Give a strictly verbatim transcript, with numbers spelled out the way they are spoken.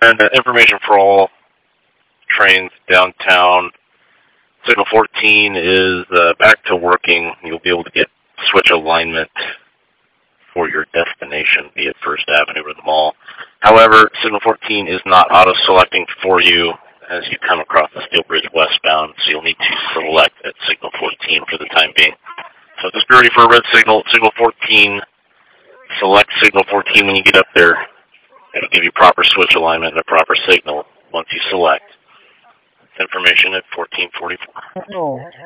And uh, information for all trains downtown. Signal fourteen is uh, back to working. You'll be able to get switch alignment for your destination, be it First Avenue or the mall. However, Signal fourteen is not auto-selecting for you as you come across the Steel Bridge westbound, so you'll need to select at Signal fourteen for the time being. So just be ready for a red signal, Signal fourteen. Select Signal fourteen when you get up there. It'll give you proper switch alignment and a proper signal once you select. Information at fourteen forty-four.